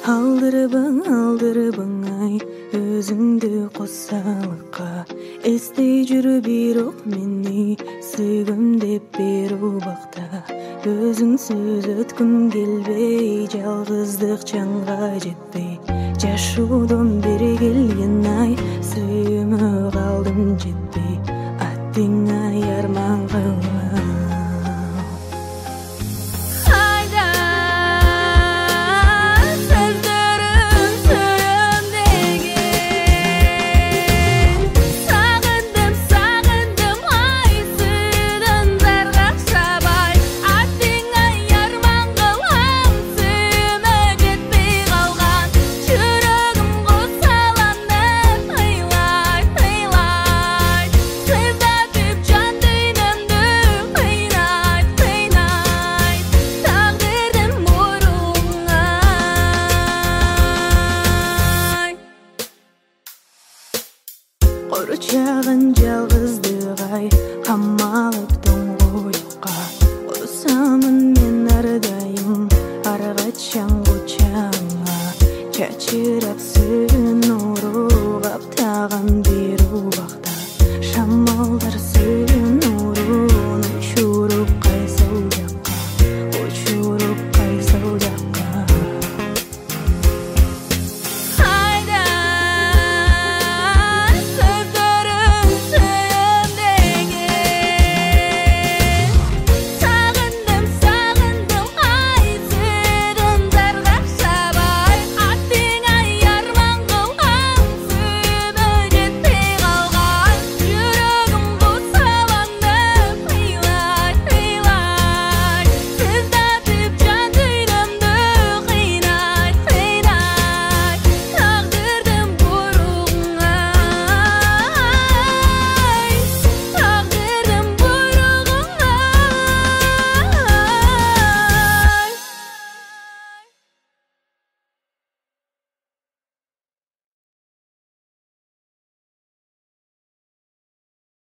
Алдырбың ай өзіңді қосалыққа, естей жүрі бирок мени сүйгім деп беру бақта. Өзіңсіз өткім келбей, жалғыздық жанға жетпей, жашудон бері келген ай сүйімі қалдым жетпей, аттың ай арман қылма. Құрчаған жалғыздық ай қамалып тоңғойыққа, ұрысамын мен ардайым арғатшан құчаңа, чачырап сүрін ұрығап таған беру бақ.